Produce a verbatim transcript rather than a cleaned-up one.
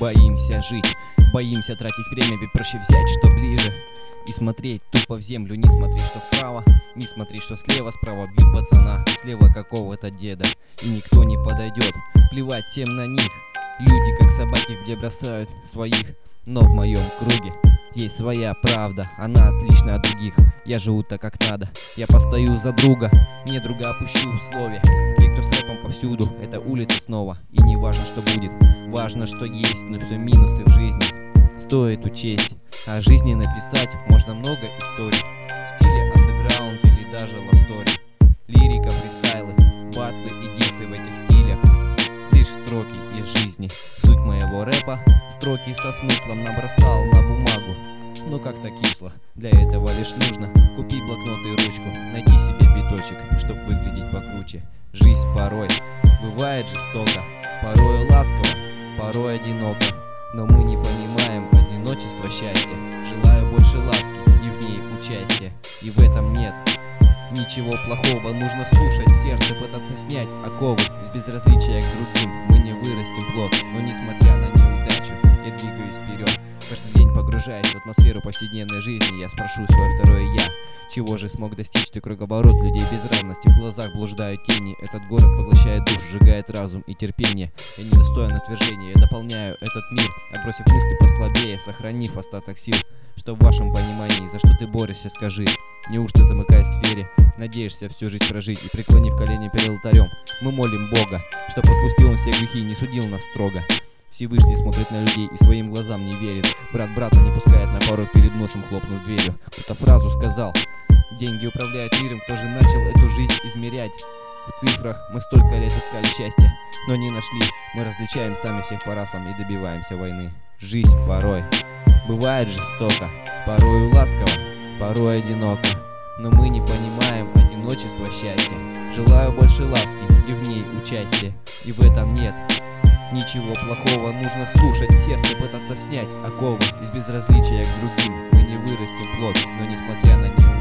боимся жить, боимся тратить время, ведь проще взять, что ближе, и смотреть тупо в землю. Не смотри, что вправо, не смотри, что слева. Справа бьют пацана, слева какого-то деда, и никто не подойдет, плевать всем на них. Люди как собаки, где бросают своих, но в моем круге есть своя правда, она отлична от других. Я живу так, как надо, я постою за друга, не друга опущу в слове. Те, кто с рэпом повсюду, это улица снова. И не важно, что будет, важно, что есть. Но все минусы в жизни стоит учесть. О жизни написать можно много историй, в стиле андеграунд или даже лавстори. Лирика, фристайлы, батлы и дисы в этих стилях лишь строки из жизни. Суть моего рэпа строки со смыслом набросал на бумагу. Но как-то кисло, для этого лишь нужно купить блокнот и ручку, найти себе биточек, чтоб выглядеть покруче. Жизнь порой бывает жестоко, порой ласково, порой одиноко, но мы не понимаем одиночество счастья. Желаю больше ласки и в ней участия, и в этом нет ничего плохого. Нужно слушать сердце, пытаться снять оковы. Из безразличия к другим мы не вырастим плод, но несмотря на неудачу я двигаюсь вперед. Каждый день погружаясь в атмосферу повседневной жизни, я спрошу свое второе я: чего же смог достичь ты? Круговорот людей без равности, в глазах блуждают тени. Этот город поглощает душу, сжигает разум и терпение. Я недостоин отвержения, я дополняю этот мир, отбросив мысли послабее, сохранив остаток сил. Что в вашем понимании, за что ты борешься, скажи? Неужто, замыкаясь в сфере, надеешься всю жизнь прожить? И преклонив колени перед алтарем, мы молим Бога, чтоб отпустил он все грехи и не судил нас строго. Всевышний смотрит на людей и своим глазам не верит. Брат брата не пускает на пару, перед носом хлопнув дверью. Кто-то фразу сказал: деньги управляют миром. Кто же начал эту жизнь измерять в цифрах? Мы столько лет искали счастье, но не нашли. Мы различаем сами всех по расам и добиваемся войны. Жизнь порой бывает жестоко, порою ласково, порой одиноко, но мы не понимаем одиночество счастья. Желаю больше ласки и в ней участия, и в этом нет ничего плохого. Нужно слушать сердце, пытаться снять оковы. Из безразличия к другим мы не вырастим плод, но несмотря на него